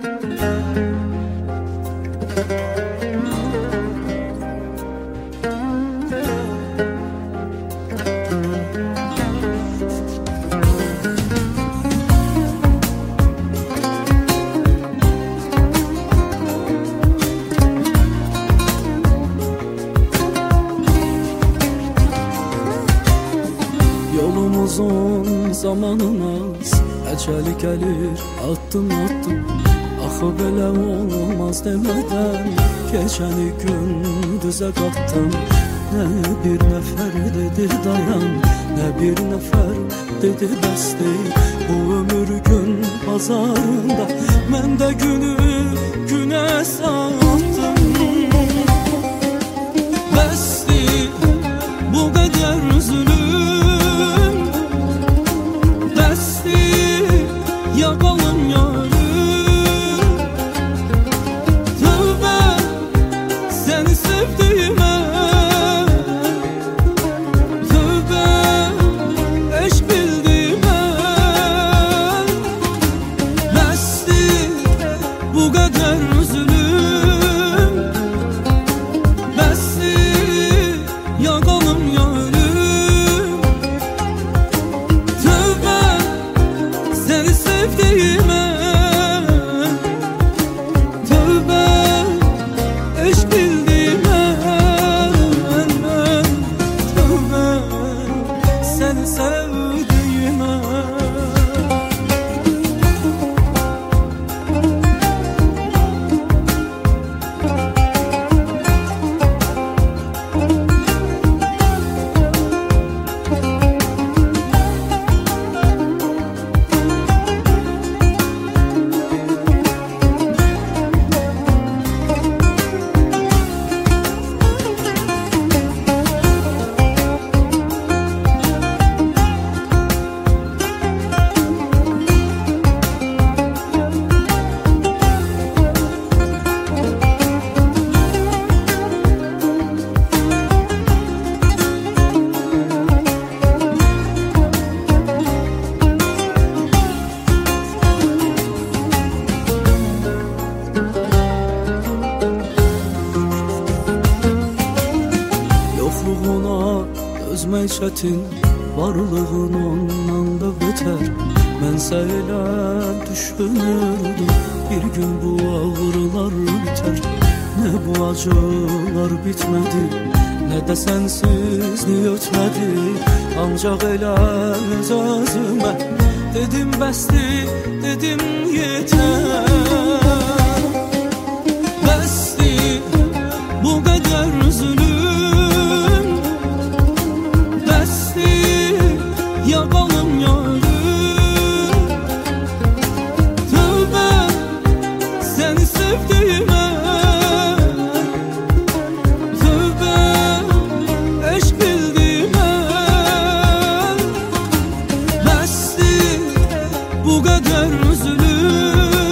Yolumuzun zamanımız eceli gelir attım attım. Axı belə olmaz demeden geçeni gündüze kattım. Ne bir nefer dedi dayan, ne bir nefer dedi bəs deyil. Bu ömür gün pazarında mən də günü güne sattım. Bəs deyil bu qədər üzülüm, bəs deyil yakalım yarım. Tövbe seni sevdiğime, tövbe eşk bildiğime. Bəs deyil bu kadar üzülüm, bəs deyil yakalım yarım. Tövbe seni sevdiğime, tövbe eşk bildiğime. Tövbe seni sevdiğime. Yokluğuna özmək çətin, varlığın ondan da beter. Mənsə elə düşünürdüm bir gün bu ağrılar biter. Ne bu acılar bitmedi, ne de sensizlik ötmedi. Ancak elə öz özümə dedim bəsdi, dedim yeter. Bəsdi bu qədər üzülüm, bəsdi yakalım yarım. Tövbe seni sevdiğime, tövbe eşk bildiğime. Bəsdi bu kadar üzülüm,